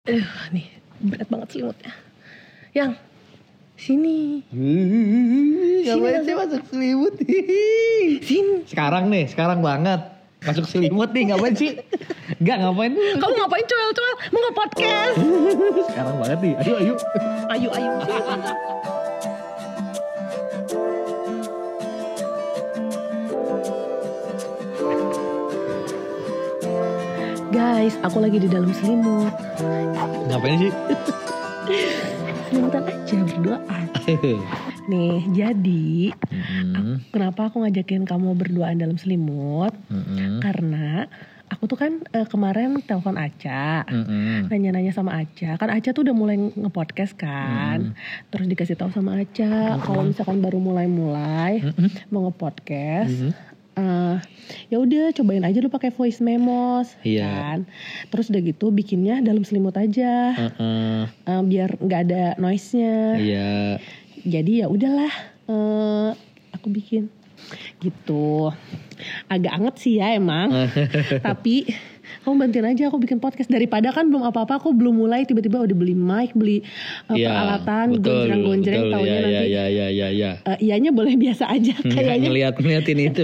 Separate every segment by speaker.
Speaker 1: Nih berat banget selimutnya. Yang sini.
Speaker 2: Ngapain sih masuk selimut?
Speaker 1: Sini.
Speaker 2: Sekarang banget. Masuk selimut nih, ngapain sih? Enggak, ngapain tuh?
Speaker 1: Kamu ngapain coel-coel? Mau nge-podcast?
Speaker 2: Sekarang banget nih. Ayo.
Speaker 1: Ayo. Guys, aku lagi di dalam selimut.
Speaker 2: Ngapain sih?
Speaker 1: Selimutan aja berduaan. Nih, jadi kenapa aku ngajakin kamu berduaan dalam selimut? Karena aku tuh kan kemarin telepon Aca, nanya-nanya sama Aca. Kan Aca tuh udah mulai nge-podcast kan. Terus dikasih tahu sama Aca, kalau misalkan baru mulai mau nge-podcast, ya udah cobain aja lu pakai voice memos, kan. Terus udah gitu bikinnya dalam selimut aja, biar nggak ada noise-nya.
Speaker 2: Iya.
Speaker 1: Jadi ya udahlah, aku bikin gitu. Agak anget sih ya emang. Tapi kamu bantuin aja aku bikin podcast, daripada kan belum apa-apa, aku belum mulai tiba-tiba udah beli mic, beli peralatan, gonjreng-gonjreng, taunya nanti.
Speaker 2: Iya.
Speaker 1: Iyanya boleh biasa aja kayaknya.
Speaker 2: Ngeliatin itu.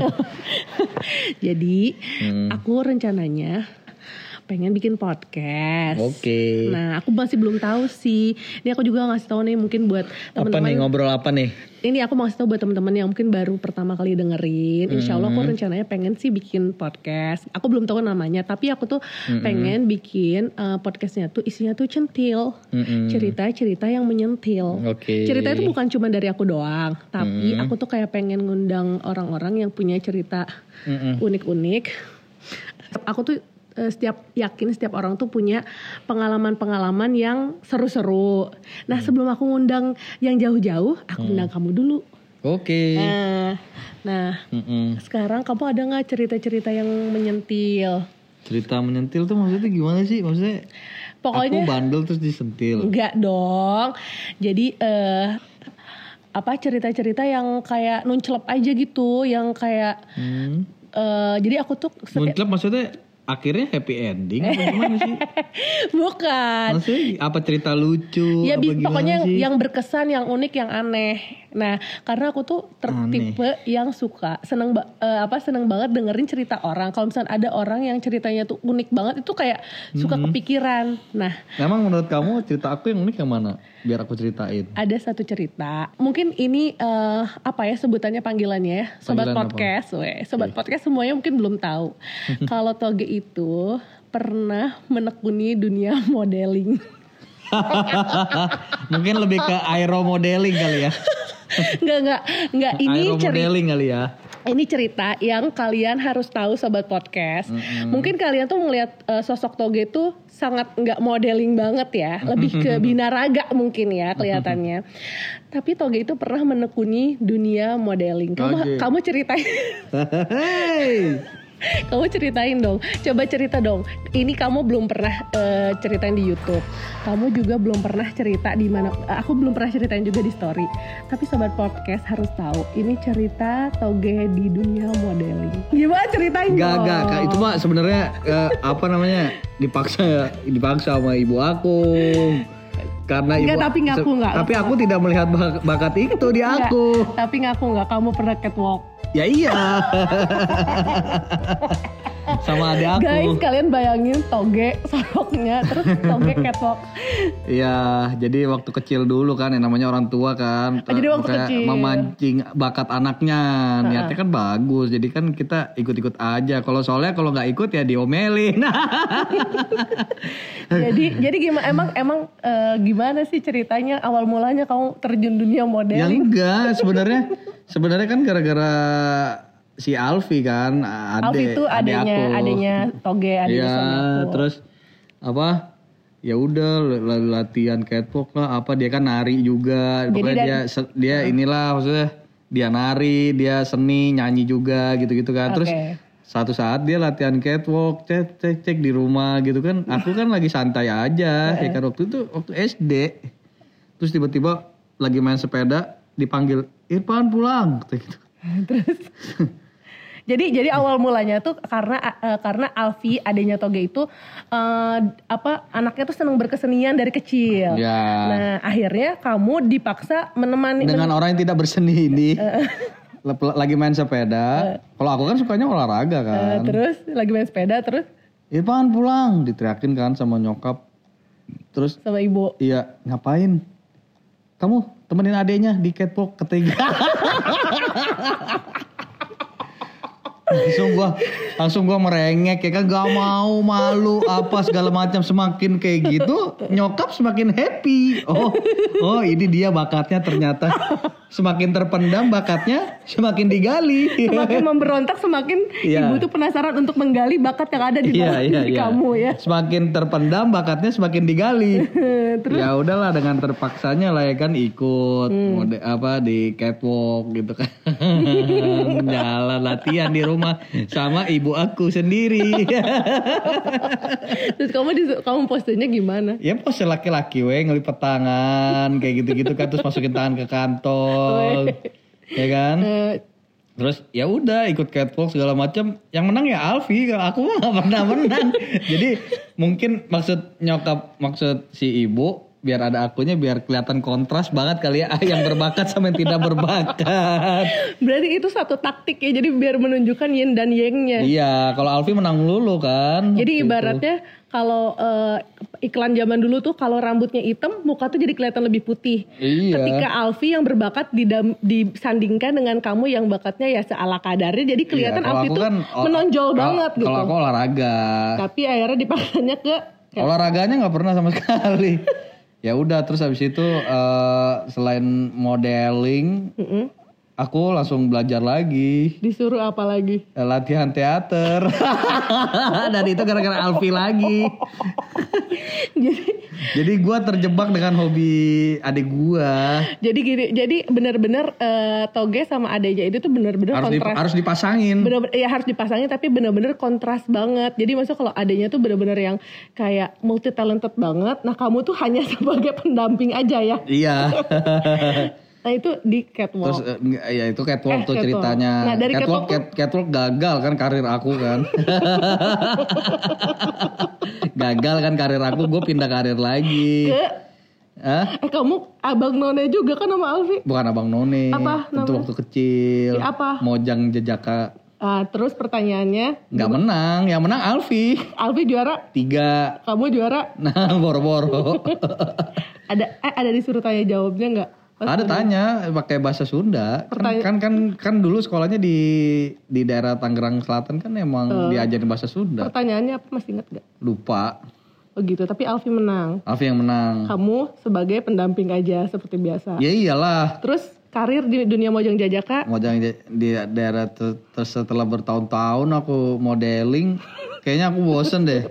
Speaker 1: Jadi aku rencananya pengen bikin podcast.
Speaker 2: Oke.
Speaker 1: Nah, aku masih belum tahu sih. Ini aku juga ngasih tahu nih mungkin buat teman-teman.
Speaker 2: Apa nih, ngobrol apa nih?
Speaker 1: Ini aku mau ngasih tahu buat teman-teman yang mungkin baru pertama kali dengerin. Insya Allah aku rencananya pengen sih bikin podcast. Aku belum tahu namanya, tapi aku tuh pengen bikin podcastnya tuh isinya tuh centil, cerita-cerita yang menyentil.
Speaker 2: Oke.
Speaker 1: Cerita itu bukan cuma dari aku doang, tapi aku tuh kayak pengen ngundang orang-orang yang punya cerita unik-unik. Aku tuh setiap orang tuh punya pengalaman-pengalaman yang seru-seru. Nah, sebelum aku ngundang yang jauh-jauh, aku undang kamu dulu.
Speaker 2: Oke.
Speaker 1: Nah, sekarang kamu ada nggak cerita-cerita yang menyentil?
Speaker 2: Cerita menyentil tuh maksudnya gimana sih? Maksudnya
Speaker 1: Pokoknya
Speaker 2: aku bandel terus disentil.
Speaker 1: Enggak dong. Jadi cerita-cerita yang kayak nuncelep aja gitu, yang kayak jadi aku tuh
Speaker 2: Nuncelep maksudnya akhirnya happy ending apa gimana sih?
Speaker 1: Bukan.
Speaker 2: Maksudnya apa cerita lucu?
Speaker 1: Ya
Speaker 2: apa
Speaker 1: pokoknya
Speaker 2: sih?
Speaker 1: yang berkesan, yang unik, yang aneh. Nah, karena aku tuh tipe yang seneng banget dengerin cerita orang. Kalau misalnya ada orang yang ceritanya tuh unik banget, itu kayak suka kepikiran. Nah,
Speaker 2: emang menurut kamu cerita aku yang unik yang mana? Biar aku ceritain.
Speaker 1: ada satu cerita. Mungkin ini sebutannya panggilannya ya, Sobat Podcast. Sobat Podcast semuanya mungkin belum tahu. Kalau Toge itu pernah menekuni dunia modeling.
Speaker 2: Mungkin lebih ke aero modeling kali ya.
Speaker 1: Enggak, ini
Speaker 2: aero modeling kali ya.
Speaker 1: Ini cerita yang kalian harus tahu Sobat Podcast. Mungkin kalian tuh melihat sosok Toge tuh sangat nggak modeling banget ya, lebih ke binaraga mungkin ya kelihatannya. Tapi Toge itu pernah menekuni dunia modeling. Kamu ceritain. Kamu ceritain dong. Coba cerita dong. Ini kamu belum pernah ceritain di YouTube. Kamu juga belum pernah cerita di mana. Aku belum pernah ceritain juga di story. Tapi Sobat Podcast harus tahu. Ini cerita Toge di dunia modeling. Gimana ceritain dong?
Speaker 2: Enggak. Itu mah sebenarnya dipaksa sama ibu aku. Karena tapi aku tidak melihat bakat itu di aku.
Speaker 1: Tapi ngaku nggak kamu pernah catwalk?
Speaker 2: Ya iya. Sama adik aku.
Speaker 1: Guys, kalian bayangin Toge soroknya, terus Toge catwalk.
Speaker 2: Iya, jadi waktu kecil dulu kan, yang namanya orang tua kan.
Speaker 1: Jadi waktu kecil
Speaker 2: memancing bakat anaknya, niatnya kan bagus. Jadi kan kita ikut-ikut aja. Kalau nggak ikut ya diomelin.
Speaker 1: jadi gimana? Emang gimana sih ceritanya? Awal mulanya kamu terjun dunia modeling?
Speaker 2: Ya enggak, sebenarnya kan gara-gara si Alfi kan,
Speaker 1: Alfi itu adanya Toge, adanya suami aku.
Speaker 2: Terus ya udah latihan catwalk lah, dia kan nari juga. Pokoknya dia inilah, maksudnya dia nari, dia seni, nyanyi juga gitu-gitu kan. Terus satu saat dia latihan catwalk, cek di rumah gitu kan. Aku kan lagi santai aja, ya kan waktu SD. Terus tiba-tiba lagi main sepeda dipanggil, "Irfan pulang," gitu.
Speaker 1: Terus Jadi awal mulanya tuh karena Alfi adanya Toge itu anaknya tuh seneng berkesenian dari kecil.
Speaker 2: Ya.
Speaker 1: Nah akhirnya kamu dipaksa menemani
Speaker 2: dengan orang yang tidak berseni ini. Lagi main sepeda. Kalau aku kan sukanya olahraga kan.
Speaker 1: Terus lagi main sepeda terus.
Speaker 2: Irfan pulang, diteriakin kan sama nyokap. Terus
Speaker 1: sama ibu.
Speaker 2: Iya, ngapain? Kamu temenin adeknya di catwalk ketiga. langsung gua merengek ya kan, gak mau, malu apa segala macam. Semakin kayak gitu nyokap semakin happy. Oh ini dia bakatnya ternyata. Semakin terpendam bakatnya semakin digali.
Speaker 1: Semakin memberontak semakin ibu tuh penasaran untuk menggali bakat yang ada di dalam diri kamu ya.
Speaker 2: Semakin terpendam bakatnya semakin digali. Terus? Ya udahlah dengan terpaksanya lah ya kan ikut di catwalk gitu kan. Jalan latihan di rumah sama ibu aku sendiri.
Speaker 1: Terus kamu posenya gimana?
Speaker 2: Ya pose laki-laki ngelipet tangan kayak gitu-gitu kan, terus masukin tangan ke kantong. Ya kan? Terus ya udah ikut catwalk segala macam. Yang menang ya Alfi, aku mah gak pernah menang. Jadi mungkin maksud si ibu biar ada akunya, biar kelihatan kontras banget kali ya, yang berbakat sama yang tidak berbakat.
Speaker 1: Berarti itu satu taktik ya, jadi biar menunjukkan yin dan yang-nya.
Speaker 2: Iya, kalau Alfi menang lulu kan.
Speaker 1: Jadi ibaratnya kalau iklan zaman dulu tuh kalau rambutnya hitam, muka tuh jadi kelihatan lebih putih.
Speaker 2: Iya.
Speaker 1: Ketika Alfi yang berbakat disandingkan dengan kamu yang bakatnya ya seala kadarnya, jadi kelihatan Alfi tuh kan, menonjol banget gitu.
Speaker 2: Kalau aku olahraga.
Speaker 1: Tapi akhirnya dipaksanya ke
Speaker 2: olahraganya nggak pernah sama sekali. Ya udah, terus habis itu selain modeling, aku langsung belajar lagi.
Speaker 1: Disuruh apa lagi?
Speaker 2: Latihan teater. Dan itu gara-gara Alfi lagi. Jadi gue terjebak dengan hobi adik gue. Jadi
Speaker 1: gini, jadi benar-benar Toge sama adiknya itu tuh benar-benar kontras.
Speaker 2: Harus dipasangin.
Speaker 1: Ya harus dipasangin, tapi benar-benar kontras banget. Jadi maksudnya kalau adiknya tuh benar-benar yang kayak multi talented banget. Nah kamu tuh hanya sebagai pendamping aja ya.
Speaker 2: Iya.
Speaker 1: Nah itu di catwalk.
Speaker 2: Terus ya itu catwalk tuh ceritanya.
Speaker 1: Nah, dari
Speaker 2: catwalk gagal kan karir aku kan. Gagal kan karir aku, gue pindah karir lagi.
Speaker 1: Kamu abang none juga kan sama Alfi?
Speaker 2: Bukan abang none.
Speaker 1: Apa namanya?
Speaker 2: Itu waktu kecil.
Speaker 1: Apa?
Speaker 2: Mojang Jejaka.
Speaker 1: Terus pertanyaannya?
Speaker 2: Gak menang, yang menang Alfi.
Speaker 1: Alfi juara?
Speaker 2: 3.
Speaker 1: Kamu juara?
Speaker 2: Nah, boro-boro.
Speaker 1: Ada disuruh tanya jawabnya nggak?
Speaker 2: Ada tanya pakai bahasa Sunda. Kan dulu sekolahnya di daerah Tangerang Selatan kan emang diajarin bahasa Sunda.
Speaker 1: Pertanyaannya apa, masih ingat gak?
Speaker 2: Lupa.
Speaker 1: Oh gitu, tapi Alfi menang.
Speaker 2: Alfi yang menang.
Speaker 1: Kamu sebagai pendamping aja seperti biasa.
Speaker 2: Ya iyalah.
Speaker 1: Terus karir di dunia Mojang Jajaka?
Speaker 2: Mojang di daerah setelah bertahun-tahun aku modeling, kayaknya aku bosen deh.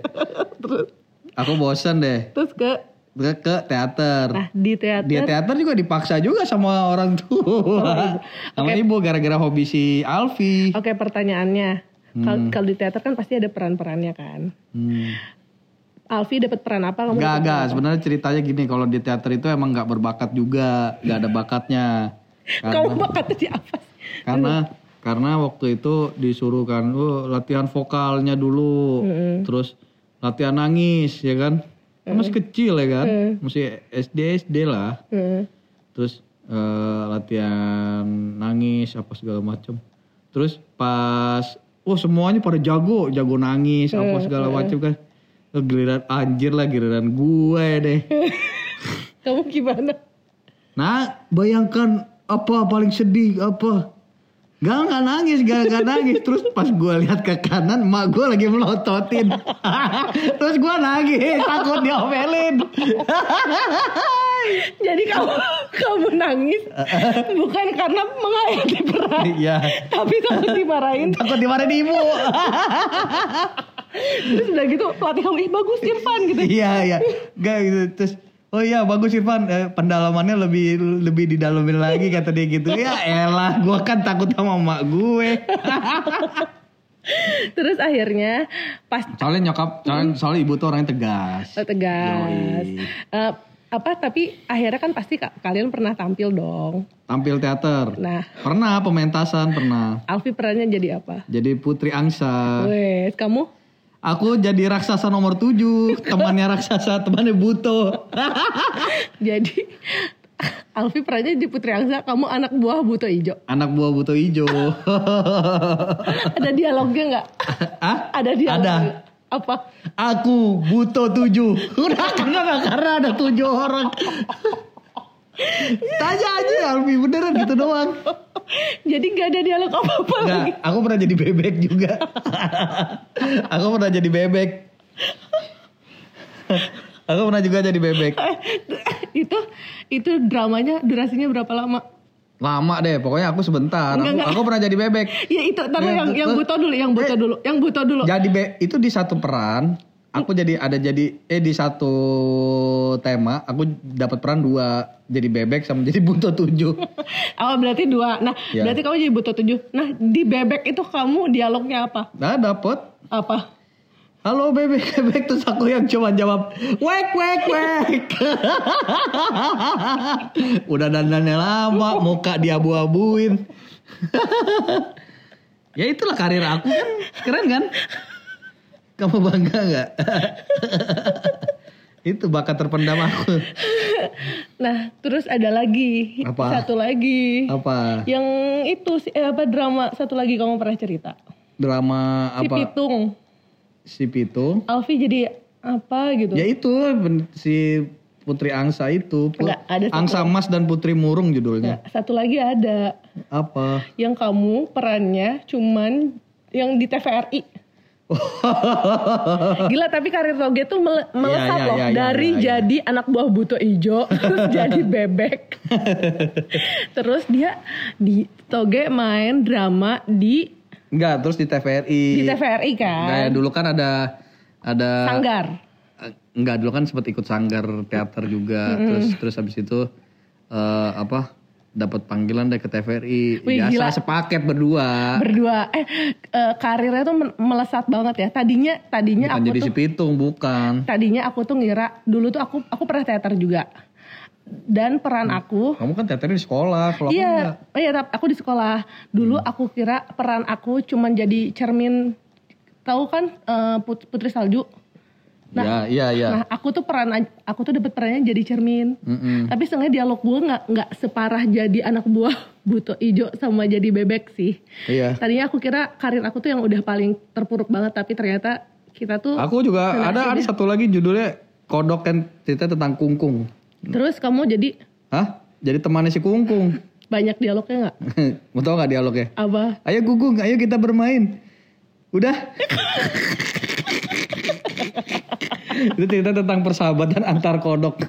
Speaker 2: Terus ke teater.
Speaker 1: Nah di
Speaker 2: teater juga dipaksa juga sama orang tua. Sama ibu gara-gara hobi si Alfi.
Speaker 1: Oke, pertanyaannya. Kalau di teater kan pasti ada peran-perannya kan. Alfi dapat peran apa?
Speaker 2: Gak. Sebenarnya ceritanya gini, kalau di teater itu emang gak berbakat juga, gak ada bakatnya.
Speaker 1: Kamu bakatnya di apa sih?
Speaker 2: Karena waktu itu disuruh kan, latihan vokalnya dulu, terus latihan nangis ya kan. Masih kecil ya kan, masih SD lah. Terus latihan nangis apa segala macam. Terus pas, semuanya pada jago nangis apa segala macam kan. Giliran gue deh.
Speaker 1: Kamu gimana?
Speaker 2: Nah, bayangkan apa paling sedih apa? Gak nangis. Terus pas gue lihat ke kanan, mak gue lagi melototin. Terus gue nangis, takut diomelin.
Speaker 1: Jadi kamu nangis bukan karena menghayati peran, tapi takut dimarahin.
Speaker 2: Takut dimarahin ibu.
Speaker 1: Terus udah gitu pelatih kamu, bagus Irfan gitu.
Speaker 2: Iya. Gak gitu. Terus bagus Irfan, pendalamannya lebih didalamin lagi kata dia gitu. Ya elah, gue kan takut sama emak gue.
Speaker 1: Terus akhirnya pas
Speaker 2: soalnya ibu tuh orangnya tegas.
Speaker 1: Tegas. Tapi akhirnya kan pasti kalian pernah tampil dong.
Speaker 2: Tampil teater.
Speaker 1: Nah.
Speaker 2: Pernah, pementasan pernah.
Speaker 1: Alfi perannya jadi apa?
Speaker 2: Jadi Putri Angsa.
Speaker 1: Wes, kamu?
Speaker 2: Aku jadi raksasa nomor 7. Temannya raksasa, temannya Buto.
Speaker 1: Jadi Alfi perannya jadi Putri Angsa, kamu anak buah Buto Ijo.
Speaker 2: Anak buah Buto Ijo.
Speaker 1: Ada dialognya nggak? Ada dialognya.
Speaker 2: Ada.
Speaker 1: Apa?
Speaker 2: Aku Buto 7. Udah karena ada 7 orang. Tanya aja Alfi, beneran gitu doang.
Speaker 1: Jadi gak ada dialog apa-apa lagi.
Speaker 2: Aku pernah jadi bebek juga. Aku pernah jadi bebek. Aku pernah juga jadi bebek.
Speaker 1: Itu dramanya durasinya berapa lama?
Speaker 2: Lama deh, pokoknya aku sebentar. Aku pernah jadi bebek.
Speaker 1: Ya itu, taruh yang Buto dulu.
Speaker 2: Jadi itu di satu peran, aku di satu tema, aku dapat peran 2, jadi bebek sama jadi Buto 7.
Speaker 1: Oh, berarti 2. Nah, ya. Berarti kamu jadi Buto 7. Nah, di bebek itu kamu dialognya apa?
Speaker 2: Nah, dapet.
Speaker 1: Apa?
Speaker 2: Halo bebek, terus aku yang cuma jawab wek. Udah dandannya lama, muka diabu-abuin. Ya itulah karir aku kan, keren kan? Kamu bangga nggak? Itu bakat terpendam aku.
Speaker 1: Nah, terus ada lagi.
Speaker 2: Apa?
Speaker 1: Satu lagi.
Speaker 2: Apa?
Speaker 1: Yang itu drama satu lagi kamu pernah cerita.
Speaker 2: Drama apa? Si Pitung.
Speaker 1: Alfi jadi apa gitu?
Speaker 2: Ya itu si Putri Angsa itu.
Speaker 1: Enggak, ada
Speaker 2: Angsa Mas dan Putri Murung judulnya.
Speaker 1: Enggak, satu lagi ada.
Speaker 2: Apa?
Speaker 1: Yang kamu perannya cuman yang di TVRI. Gila, tapi karir Toge tuh melesat loh. Dari jadi anak buah Buto Ijo terus jadi bebek. Terus dia di Toge main drama di
Speaker 2: Enggak, terus di TVRI.
Speaker 1: Di TVRI kan?
Speaker 2: Kayak dulu kan ada
Speaker 1: Sanggar.
Speaker 2: Enggak, dulu kan sempat ikut sanggar teater juga. Terus habis itu dapat panggilan deh ke TVRI.
Speaker 1: Wih, gila.
Speaker 2: Sepaket berdua.
Speaker 1: Karirnya tuh melesat banget ya. Tadinya
Speaker 2: bukan
Speaker 1: aku
Speaker 2: jadi
Speaker 1: tuh
Speaker 2: si Pitung, bukan.
Speaker 1: Tadinya aku tuh ngira dulu tuh aku pernah teater juga. Dan peran aku,
Speaker 2: kamu kan teaternya di sekolah, kalau
Speaker 1: iya, tapi aku di sekolah. Dulu aku kira peran aku cuman jadi cermin, tahu kan Putri Salju. Nah,
Speaker 2: iya.
Speaker 1: Nah, aku tuh dapat perannya jadi cermin. Tapi setengah dialog gue nggak separah jadi anak buah Buto Ijo sama jadi bebek sih.
Speaker 2: Iya.
Speaker 1: Tadinya aku kira karir aku tuh yang udah paling terpuruk banget, tapi ternyata kita tuh.
Speaker 2: Aku juga ada satu lagi judulnya Kodok, kan cerita tentang kungkung.
Speaker 1: Terus kamu jadi?
Speaker 2: Hah? Jadi temannya si kungkung.
Speaker 1: Banyak dialognya nggak?
Speaker 2: Mau tau nggak dialognya?
Speaker 1: Apa?
Speaker 2: Ayo Gugung, ayo kita bermain. Udah. Itu cerita tentang persahabatan antar kodok.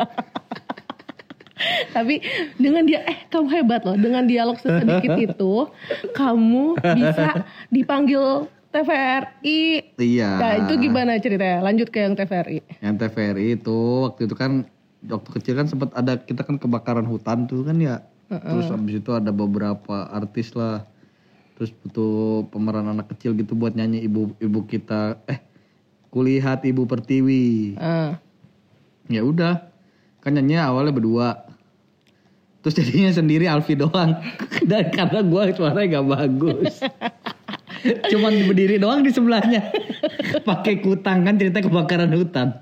Speaker 1: Tapi dengan dia, kamu hebat loh. Dengan dialog sedikit itu, kamu bisa dipanggil TVRI.
Speaker 2: Iya.
Speaker 1: Nah, itu gimana ceritanya? Lanjut ke yang TVRI.
Speaker 2: Yang TVRI itu waktu itu kan waktu kecil kan sempat ada, kita kan kebakaran hutan tuh kan ya. Terus abis itu ada beberapa artis lah. Terus butuh pemeran anak kecil gitu buat nyanyi ibu kita. Kulihat Ibu Pertiwi. Ya udah. Kan nyanyinya awalnya berdua. Terus jadinya sendiri Alfi doang. Dan karena gue suaranya gak bagus. Cuman berdiri doang di sebelahnya. Pakai kutang, kan cerita kebakaran hutan.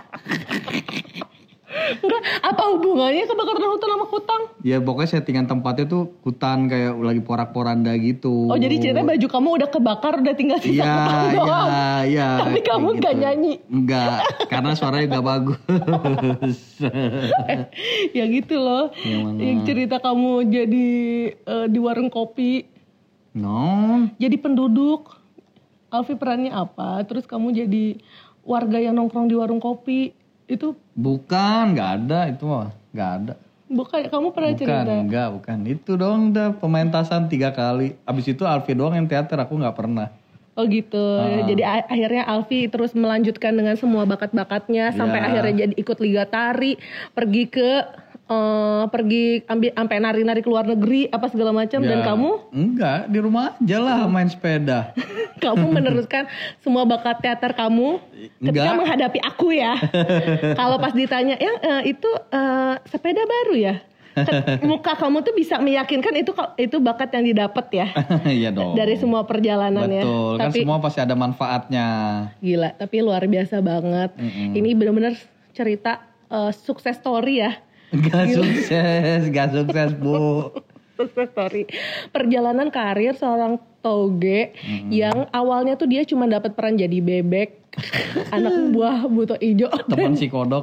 Speaker 1: Enggak, apa hubungannya kebakaran hutan sama kutang?
Speaker 2: Ya pokoknya settingan tempatnya tuh hutan kayak lagi porak-poranda gitu.
Speaker 1: Oh, jadi ceritanya baju kamu udah kebakar, udah tinggal sisa kutang doang.
Speaker 2: Iya.
Speaker 1: Tapi kamu
Speaker 2: gitu.
Speaker 1: gak nyanyi.
Speaker 2: Enggak, karena suaranya gak bagus.
Speaker 1: Ya gitu loh. Yang cerita kamu jadi di warung kopi.
Speaker 2: No.
Speaker 1: Jadi penduduk. Alfi perannya apa? Terus kamu jadi warga yang nongkrong di warung kopi. Itu
Speaker 2: bukan, nggak ada itu mah, nggak ada.
Speaker 1: Bukan, kamu pernah cerita?
Speaker 2: Bukan. Itu dong udah pementasan 3 kali. Abis itu Alfi doang yang teater, aku nggak pernah.
Speaker 1: Oh gitu. Jadi akhirnya Alfi terus melanjutkan dengan semua bakat-bakatnya sampai akhirnya jadi ikut Liga Tari, pergi ke pergi sampai nari-nari ke luar negeri apa segala macam dan kamu
Speaker 2: enggak, di rumah aja lah main sepeda.
Speaker 1: Kamu meneruskan semua bakat teater kamu ketika menghadapi aku ya. Kalau pas ditanya itu sepeda baru ya. Muka kamu tuh bisa meyakinkan itu bakat yang didapat ya.
Speaker 2: Iya dong.
Speaker 1: Dari semua perjalanan.
Speaker 2: Betul, ya. Kan semua pasti ada manfaatnya.
Speaker 1: Gila, tapi luar biasa banget. Ini benar-benar cerita sukses story ya.
Speaker 2: Gak sukses Bu.
Speaker 1: Sukses story. Perjalanan karir seorang toge yang awalnya tuh dia cuma dapat peran jadi bebek, anak buah buto ijo,
Speaker 2: teman si kodok,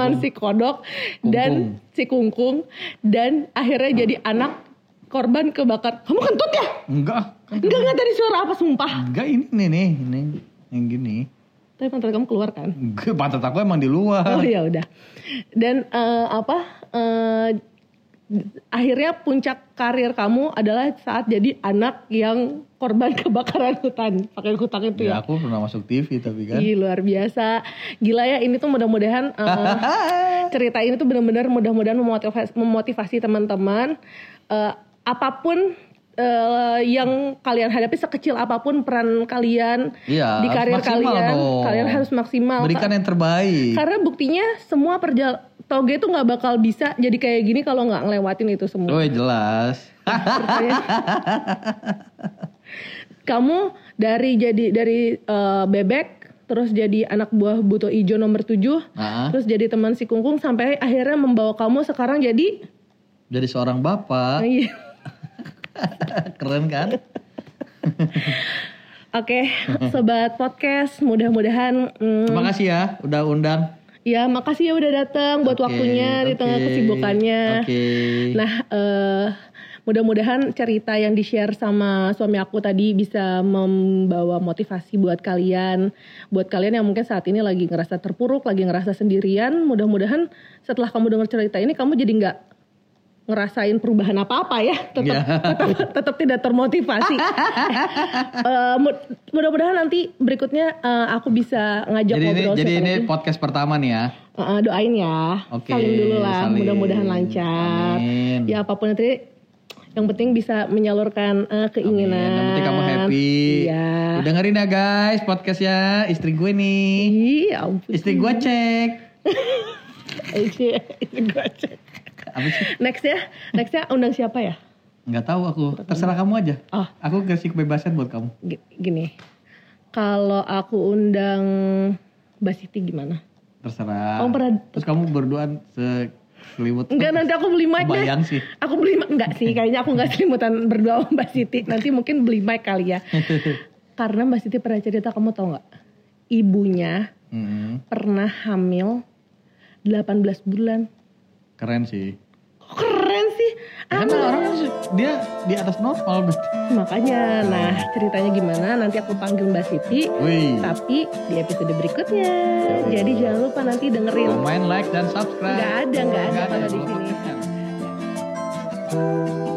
Speaker 1: dan si kungkung, dan akhirnya jadi anak korban kebakar. Kamu kentut ya?
Speaker 2: Enggak
Speaker 1: tadi suara apa sumpah?
Speaker 2: Enggak, ini yang gini.
Speaker 1: Tapi pantat kamu keluar kan?
Speaker 2: Enggak, pantat aku emang di luar.
Speaker 1: Oh ya udah. Dan akhirnya puncak karir kamu adalah saat jadi anak yang korban kebakaran hutan. Pakai hutan itu ya.
Speaker 2: Aku pernah masuk TV tapi kan.
Speaker 1: Ih, luar biasa. Gila ya, ini tuh mudah-mudahan cerita ini tuh benar-benar mudah-mudahan memotivasi teman-teman. Apapun yang kalian hadapi, sekecil apapun peran kalian di karir kalian, kalian harus maksimal.
Speaker 2: Berikan yang terbaik.
Speaker 1: Karena buktinya semua toge itu nggak bakal bisa jadi kayak gini kalau nggak ngelewatin itu semua.
Speaker 2: Oh jelas.
Speaker 1: Kamu dari bebek, terus jadi anak buah buto ijo nomor 7, terus jadi teman si kungkung sampai akhirnya membawa kamu sekarang jadi
Speaker 2: seorang bapak.
Speaker 1: Iya.
Speaker 2: Keren kan?
Speaker 1: Oke, sobat podcast, mudah-mudahan
Speaker 2: terima kasih ya udah undang.
Speaker 1: Ya, makasih ya udah datang buat waktunya di tengah kesibukannya. Nah, mudah-mudahan cerita yang di-share sama suami aku tadi bisa membawa motivasi buat kalian. Buat kalian yang mungkin saat ini lagi ngerasa terpuruk, lagi ngerasa sendirian. Mudah-mudahan setelah kamu dengar cerita ini, kamu jadi nggak ngerasain perubahan apa-apa ya. Tetap tidak termotivasi. Mudah-mudahan nanti berikutnya aku bisa ngajak ngobrol.
Speaker 2: Jadi ini podcast pertama nih ya.
Speaker 1: Doain ya. Saling dulu lah. Mudah-mudahan lancar. Amin. Ya apapun nanti, yang penting bisa menyalurkan keinginan. Amin. Yang penting kamu happy. Iya.
Speaker 2: Dengerin ya guys podcastnya istri gue nih.
Speaker 1: Iya ampun.
Speaker 2: Istri gue cek.
Speaker 1: Istri gue cek. Nextnya undang siapa ya?
Speaker 2: Nggak tahu aku. Terserah kamu aja. Aku kasih kebebasan buat kamu.
Speaker 1: Gini. Kalau aku undang Mbak Siti gimana?
Speaker 2: Terserah. Terus kamu berduaan selimut.
Speaker 1: Enggak, nanti aku beli mic.
Speaker 2: Bayang sih.
Speaker 1: Aku beli mic. Enggak sih, kayaknya aku gak selimutan berdua sama Mbak Siti. Nanti mungkin beli mic kali ya. Karena Mbak Siti pernah cerita, kamu tahu gak? Ibunya pernah hamil 18 bulan.
Speaker 2: Keren sih.
Speaker 1: Keren sih.
Speaker 2: Kan orang dia di atas normal berarti.
Speaker 1: Makanya, nah ceritanya gimana nanti aku panggil Mbak Siti. Tapi di episode berikutnya. Jadi jangan lupa nanti dengerin.
Speaker 2: Comment, like, dan subscribe.
Speaker 1: Gak ada kalau di sini.